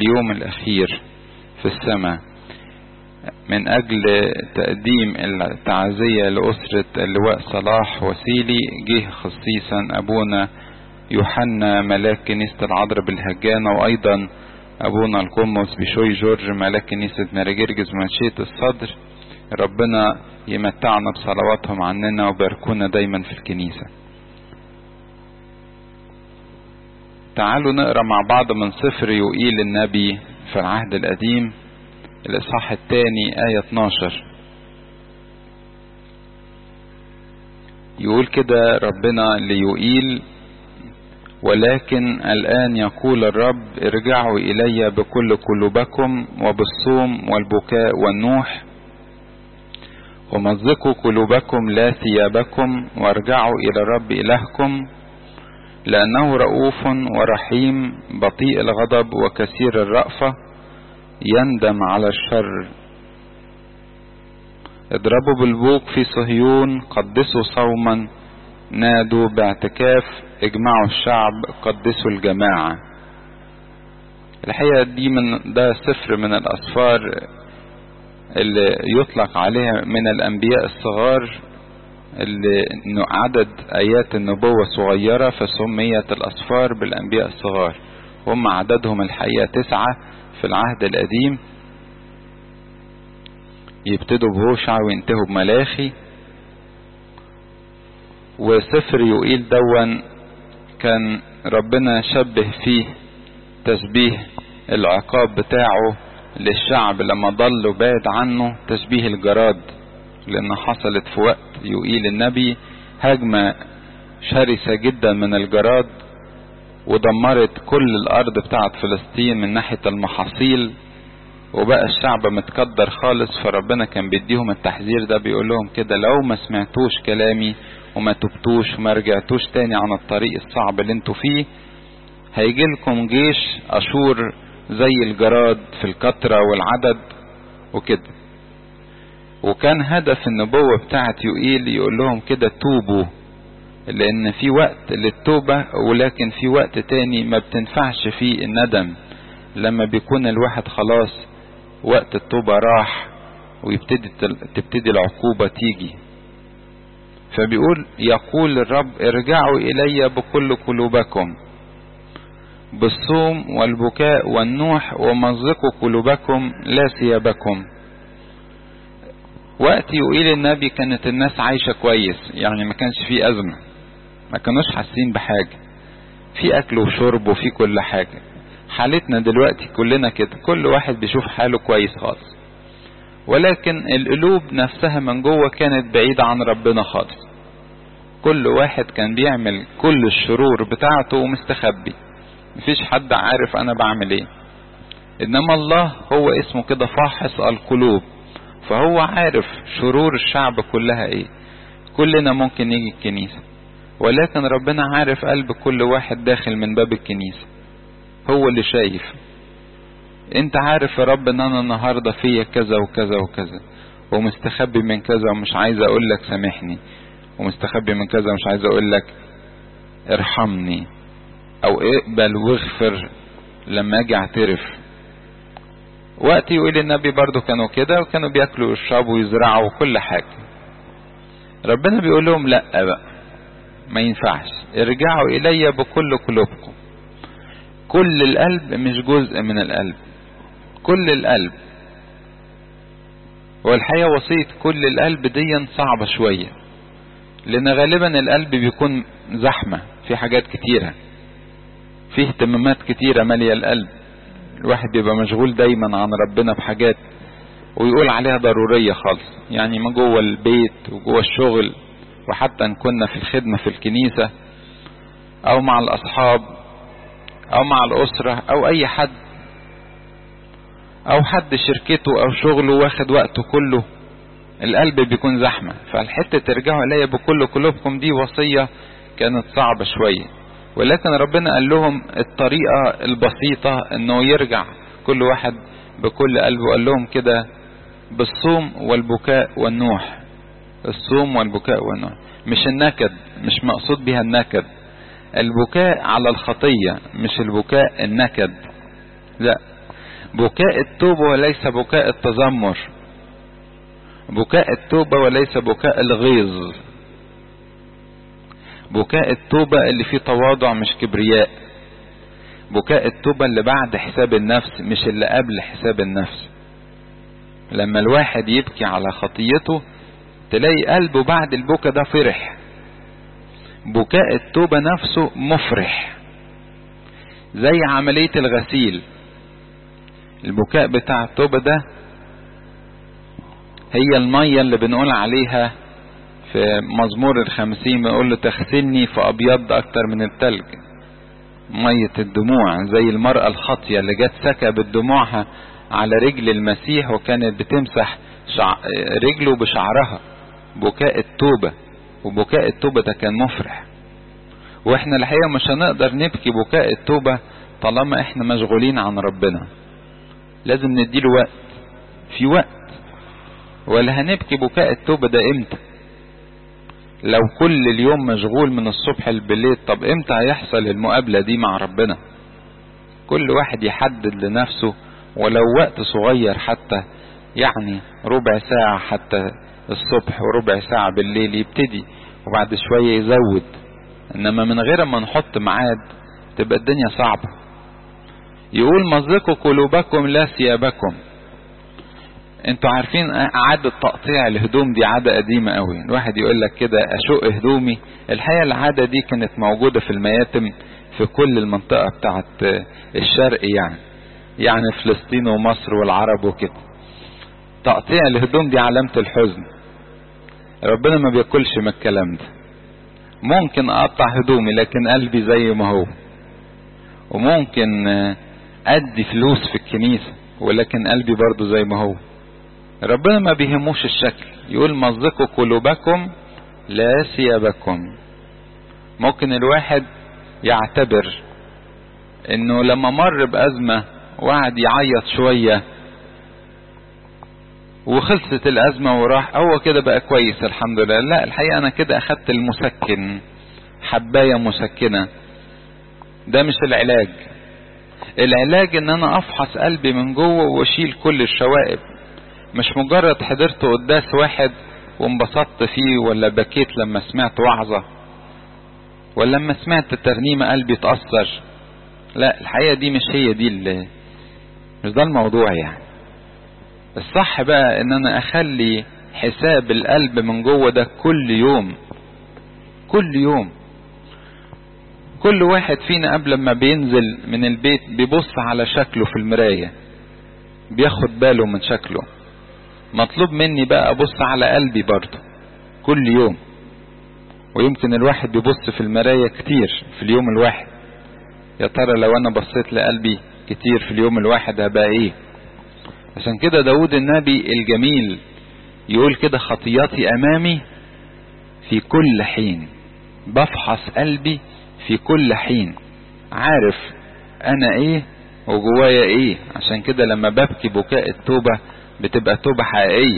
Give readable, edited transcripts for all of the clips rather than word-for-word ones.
اليوم الأخير في السماء من أجل تقديم التعزية لأسرة اللواء صلاح وسيلي، جه خصيصا أبونا يوحنا ملاك كنيسة العذراء بالهجانة، وأيضا أبونا القمص بشوي جورج ملاك كنيسة ماري جرجس منشية الصدر. ربنا يمتعنا بصلواتهم عننا وباركونا دايما في الكنيسة. تعالوا نقرأ مع بعض من سفر يوئيل النبي في العهد القديم الإصحاح الثاني آية 12. يقول كده ربنا ليوئيل: ولكن الآن يقول الرب ارجعوا إلي بكل قلوبكم وبالصوم والبكاء والنوح، ومزقوا قلوبكم لا ثيابكم، وارجعوا إلى الرب إلهكم، لأنه رؤوف ورحيم بطيء الغضب وكثير الرأفة، يندم على الشر. اضربوا بالبوق في صهيون، قدسوا صوما، نادوا باعتكاف، اجمعوا الشعب، قدسوا الجماعة. الحقيقة دي ده سفر من الأسفار اللي يطلق عليها من الأنبياء الصغار، اللي عدد آيات النبوة صغيرة فسميت الأسفار بالأنبياء الصغار. هم عددهم الحقيقة 9 في العهد القديم، يبتدوا بهوشع وينتهوا بملاخي. وسفر يوئيل دون كان ربنا شبه فيه تشبيه العقاب بتاعه للشعب لما ضلوا بعد عنه، تشبيه الجراد، لأن حصلت في وقت يوئيل النبي هجمة شرسة جدا من الجراد ودمرت كل الأرض بتاعت فلسطين من ناحية المحاصيل، وبقى الشعب متقدر خالص. فربنا كان بيديهم التحذير ده، بيقول لهم كده: لو ما سمعتوش كلامي وما تبتوش وما رجعتوش تاني عن الطريق الصعب اللي انتوا فيه، هيجيلكم جيش أشور زي الجراد في الكترة والعدد وكده. وكان هدف النبوة بتاعت يوئيل يقول لهم كده: توبوا، لأن في وقت للتوبة، ولكن في وقت تاني ما بتنفعش فيه الندم، لما بيكون الواحد خلاص وقت التوبة راح وتبتدي العقوبة تيجي. فبيقول: يقول الرب ارجعوا إلي بكل قلوبكم بالصوم والبكاء والنوح، ومزقوا قلوبكم لا ثيابكم. وقت يوئيل النبي كانت الناس عايشة كويس، يعني ما كانش فيه أزمة، ما كانوش حاسين بحاجة، في أكل وشرب وفي كل حاجة. حالتنا دلوقتي كلنا كده، كل واحد بيشوف حاله كويس خالص، ولكن القلوب نفسها من جوه كانت بعيدة عن ربنا خالص. كل واحد كان بيعمل كل الشرور بتاعته ومستخبي، مفيش حد عارف أنا بعمل ايه. إنما الله هو اسمه كده فاحص القلوب، فهو عارف شرور الشعب كلها ايه. كلنا ممكن نيجي الكنيسة، ولكن ربنا عارف قلب كل واحد داخل من باب الكنيسة، هو اللي شايف. انت عارف يا رب ان انا النهاردة فيا كذا وكذا وكذا، ومستخبي من كذا ومش عايز اقول لك سامحني، ومستخبي من كذا ومش عايز اقول لك ارحمني او اقبل واغفر لما اجي اعترف. وقت يقول النبي برضو كانوا كده، وكانوا بياكلوا ويشربوا ويزرعوا وكل حاجة. ربنا بيقول لهم لا بقى، ما ينفعش، ارجعوا الي بكل قلوبكم. كل القلب مش جزء من القلب، كل القلب. والحقيقة وصية كل القلب دي صعبة شوية، لان غالبا القلب بيكون زحمة في حاجات كتيرة، فيه اهتمامات كتيرة مالية القلب. الواحد بيبقى مشغول دايما عن ربنا بحاجات ويقول عليها ضرورية خالص، يعني ما جوه البيت وجوه الشغل، وحتى ان كنا في الخدمة في الكنيسة او مع الاصحاب او مع الاسرة او اي حد، او حد شركته او شغله واخد وقته كله، القلب بيكون زحمة. فالحتة ترجعوا الي بكل قلوبكم دي وصية كانت صعبة شوية، ولكن ربنا قال لهم الطريقة البسيطة انه يرجع كل واحد بكل قلبه. قال لهم كده: بالصوم والبكاء والنوح. الصوم والبكاء والنوح، مش النكد، مش مقصود بها النكد. البكاء على الخطية، مش البكاء النكد، لا، بكاء التوبة وليس بكاء التذمر، بكاء التوبة وليس بكاء الغيظ، بكاء التوبة اللي فيه تواضع مش كبرياء، بكاء التوبة اللي بعد حساب النفس مش اللي قبل حساب النفس. لما الواحد يبكي على خطيته تلاقي قلبه بعد البكاء ده فرح. بكاء التوبة نفسه مفرح، زي عملية الغسيل. البكاء بتاع التوبة ده هي المية اللي بنقول عليها في مزمور 50 بنقول له تغسلني فأبيض أكتر من التلج. مية الدموع زي المرأة الخاطية اللي جت سكبت دموعها على رجل المسيح وكانت بتمسح رجله بشعرها. بكاء التوبة، وبكاء التوبة ده كان مفرح. واحنا الحقيقة مش هنقدر نبكي بكاء التوبة طالما احنا مشغولين عن ربنا. لازم نديله وقت، في وقت. ولا هنبكي بكاء التوبة ده امتى؟ لو كل اليوم مشغول من الصبح بالليل، طب امتى هيحصل المقابلة دي مع ربنا؟ كل واحد يحدد لنفسه ولو وقت صغير حتى، يعني ربع ساعة حتى الصبح وربع ساعة بالليل يبتدي، وبعد شوية يزود. انما من غير ما نحط ميعاد تبقى الدنيا صعبة. يقول مزقوا قلوبكم لا ثيابكم. انتوا عارفين عادة تقطيع الهدوم دي عادة قديمة قوي. الواحد يقول لك كده اشق هدومي. الحقيقة العادة دي كانت موجودة في المياتم في كل المنطقة بتاعت الشرق، يعني فلسطين ومصر والعرب وكده. تقطيع الهدوم دي علامة الحزن. ربنا ما بياكلش من الكلام ده. ممكن اقطع هدومي لكن قلبي زي ما هو، وممكن ادي فلوس في الكنيسة ولكن قلبي برضو زي ما هو. ربنا ما بيهموش الشكل. يقول مزقوا قلوبكم لا ثيابكم. ممكن الواحد يعتبر انه لما مر بأزمة وقعد يعيط شوية وخلصت الأزمة وراح هو كده بقى كويس الحمد لله. لا، الحقيقة انا كده اخدت المسكن، حباية مسكنة. ده مش العلاج. العلاج ان انا افحص قلبي من جوه واشيل كل الشوائب. مش مجرد حضرت قداس واحد وانبسطت فيه، ولا بكيت لما سمعت وعظة، ولا لما سمعت ترنيمة قلبي اتأثر. لا، الحقيقة دي مش هي دي مش ده الموضوع. الصح بقى ان انا اخلي حساب القلب من جوه ده كل يوم. كل يوم كل واحد فينا قبل ما بينزل من البيت بيبص على شكله في المراية، بياخد باله من شكله. مطلوب مني بقى ابص على قلبي برضه كل يوم. ويمكن الواحد بيبص في المراية كتير في اليوم الواحد. يا ترى لو انا بصيت لقلبي كتير في اليوم الواحد هبقى ايه؟ عشان كده داود النبي الجميل يقول كده خطياتي امامي في كل حين، بفحص قلبي في كل حين، عارف انا ايه وجوايا ايه. عشان كده لما ببكي بكاء التوبة بتبقى توبة حقيقية.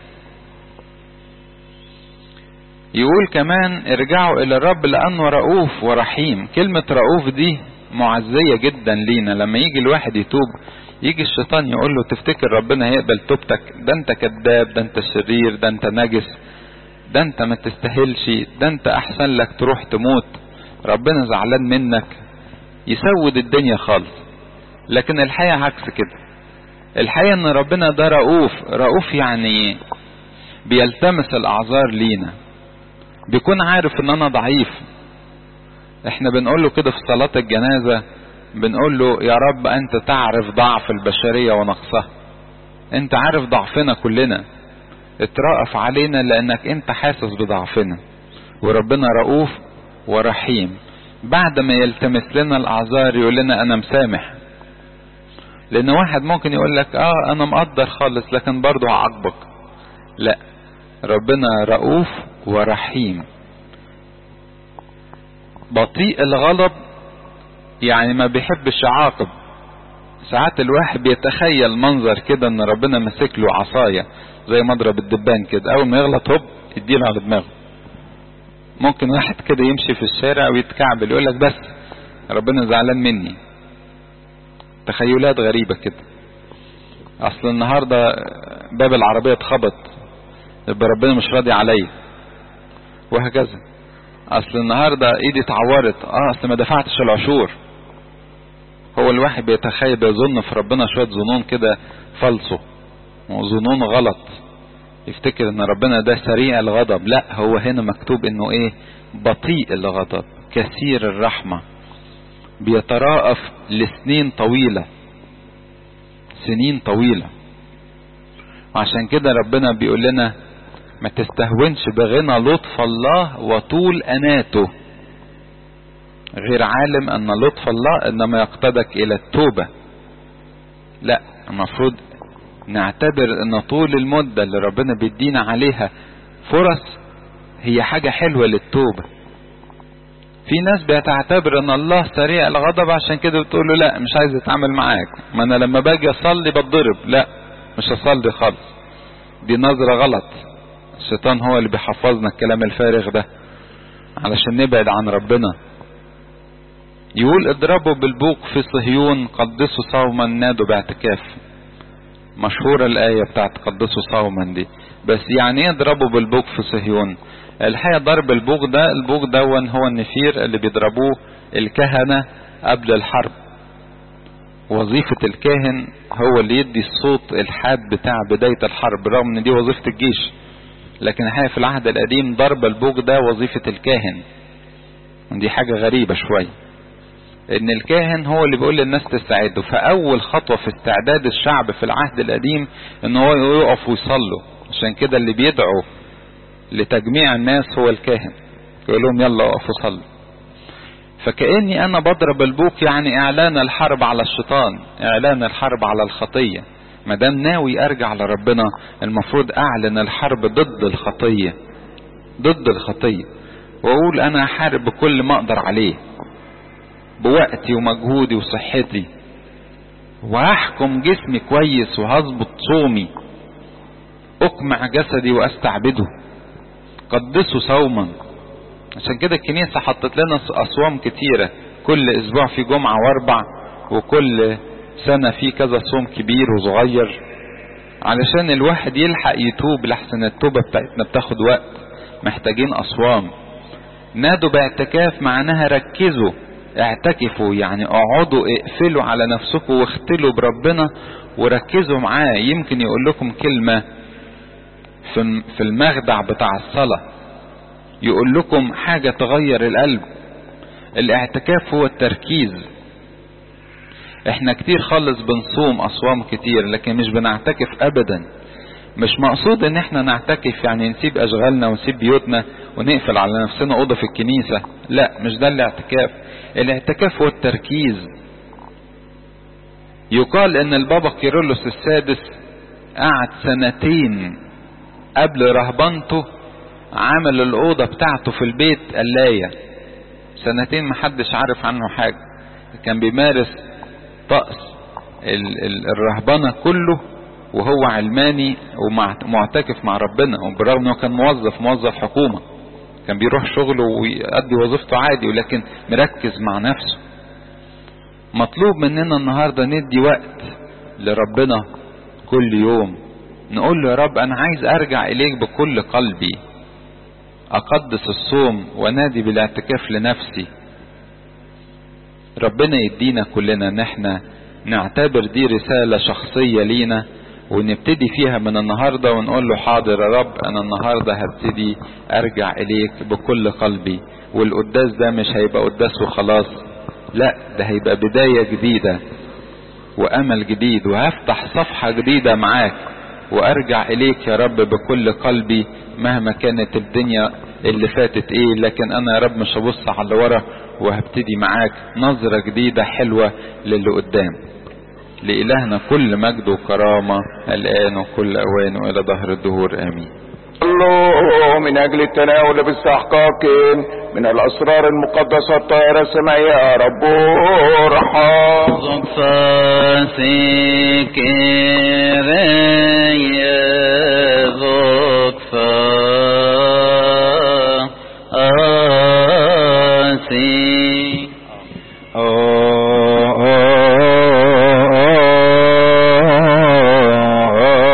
يقول كمان ارجعوا الى الرب لانه رؤوف ورحيم. كلمة رؤوف دي معزية جدا لينا. لما يجي الواحد يتوب يجي الشيطان يقول له تفتكر ربنا هيقبل توبتك؟ ده انت كذاب، ده انت شرير، ده انت نجس، ده انت ما تستاهلش، ده انت احسن لك تروح تموت، ربنا زعلان منك، يسود الدنيا خالص. لكن الحقيقة عكس كده. الحقيقة ان ربنا ده رؤوف. رؤوف يعني بيلتمس الاعذار لينا، بيكون عارف ان انا ضعيف. احنا بنقول له كده في صلاة الجنازة، بنقول له يا رب انت تعرف ضعف البشرية ونقصها. انت عارف ضعفنا كلنا، اترأف علينا لانك انت حاسس بضعفنا. وربنا رؤوف ورحيم. بعد ما يلتمس لنا الاعذار يقول لنا انا مسامح. لان واحد ممكن يقول لك انا مقدر خالص لكن برضو هعاقبك. لا، ربنا رؤوف ورحيم. بطيء الغضب يعني ما بيحبش يعاقب. ساعات الواحد بيتخيل منظر كده ان ربنا مسك له عصاية زي مضرب الدبان كده، اول ما يغلط هوب يديله على دماغه. ممكن واحد كده يمشي في الشارع ويتكعبل يقول لك بس ربنا زعلان مني. تخيلات غريبة كده. اصل النهاردة باب العربية اتخبط يبقى ربنا مش راضي عليا، وهكذا. اصل النهاردة ايدي اتعورت، اصل ما دفعتش العشور. هو الواحد بيتخيل بيظن في ربنا شوية ظنون كده فالصو وظنون غلط، يفتكر ان ربنا ده سريع الغضب. لا، هو هنا مكتوب انه ايه؟ بطيء الغضب كثير الرحمة، بيتراءف لسنين طويلة، سنين طويلة. وعشان كده ربنا بيقول لنا ما تستهونش بغنى لطف الله وطول أناته، غير عالم ان لطف الله انما يقتدك الى التوبة. لا، المفروض نعتبر ان طول المدة اللي ربنا بيدينا عليها فرص هي حاجة حلوة للتوبة. في ناس بتعتبر ان الله سريع الغضب عشان كده بتقول له لا مش عايز اتعامل معاك، ما انا لما باجي اصلي بتضرب. لا، مش هصلي خالص. دي نظرة غلط. الشيطان هو اللي بيحفظنا الكلام الفارغ ده علشان نبعد عن ربنا. يقول اضربوا بالبوق في صهيون، قدسوا صوما، نادوا باعتكاف. مشهورة الآية بتاعت قدسوا صوما دي. بس يعني ايه اضربوا بالبوق في صهيون؟ الحقيقة ضرب البوق ده، البوق ده هو النفير اللي بيضربوه الكهنة قبل الحرب. وظيفة الكاهن هو اللي يدي الصوت الحاد بتاع بداية الحرب، رغم ان دي وظيفة الجيش. لكن الحقيقة في العهد القديم ضرب البوق ده وظيفة الكاهن. ودي حاجة غريبة شوية، ان الكاهن هو اللي بيقول للناس تستعدوا. فاول خطوة في استعداد الشعب في العهد القديم ان هو يقف ويصلوا. عشان كده اللي بيدعو لتجميع الناس هو الكاهن، يقول لهم يلا اقفوا صلوا. فكأني انا بضرب البوق، يعني اعلان الحرب على الشيطان، اعلان الحرب على الخطية. ما دام ناوي ارجع لربنا المفروض اعلن الحرب ضد الخطية، ضد الخطية، واقول انا هحارب بكل ما اقدر عليه بوقتي ومجهودي وصحتي، وهحكم جسمي كويس وهظبط صومي، اقمع جسدي واستعبده. قدسوا صوما. عشان كده الكنيسة حطت لنا اصوام كتيرة، كل اسبوع في جمعة واربع، وكل سنة في كذا صوم كبير وصغير، علشان الواحد يلحق يتوب، لحسن التوبة بتاعتنا بتاخد وقت. محتاجين اصوام. نادوا باعتكاف معناها ركزوا، اعتكفوا، يعني اقعدوا اقفلوا على نفسكم واختلوا بربنا وركزوا معاه. يمكن يقول لكم كلمة في المخدع بتاع الصلاة، يقول لكم حاجة تغير القلب. الاعتكاف هو التركيز. احنا كتير خالص بنصوم اصوام كتير لكن مش بنعتكف ابدا. مش مقصود ان احنا نعتكف يعني نسيب اشغالنا ونسيب بيوتنا ونقفل على نفسنا اوضة في الكنيسة. لا، مش ده الاعتكاف. الاعتكاف هو التركيز. يقال ان البابا كيرلس السادس قعد 2 سنين قبل رهبنته، عمل الاوضة بتاعته في البيت قلاية. 2 سنين محدش عارف عنه حاجة. كان بيمارس طقس الرهبنة كله وهو علماني ومعتكف مع ربنا، وبالرغم انه كان موظف حكومة، كان بيروح شغله ويؤدي وظيفته عادي، ولكن مركز مع نفسه. مطلوب مننا النهاردة ندي وقت لربنا كل يوم، نقول له يا رب انا عايز ارجع اليك بكل قلبي، اقدس الصوم ونادي بالاعتكاف لنفسي. ربنا يدينا كلنا ان احنا نعتبر دي رسالة شخصية لينا، ونبتدي فيها من النهاردة ونقول له حاضر يا رب انا النهاردة هبتدي ارجع اليك بكل قلبي. والقداس ده مش هيبقى قداس وخلاص، لا ده هيبقى بداية جديدة وامل جديد، وهفتح صفحة جديدة معاك وارجع اليك يا رب بكل قلبي مهما كانت الدنيا اللي فاتت ايه. لكن انا يا رب مش هبص على اللي ورا، وهبتدي معاك نظرة جديدة حلوة للي قدام. لإلهنا كل مجد وكرامة الآن وكل أوان وإلى ظهر الدهور آمين. الله من أجل التناول باستحقاق من الأسرار المقدسة الطاهرة السمائية يا رب ارحم.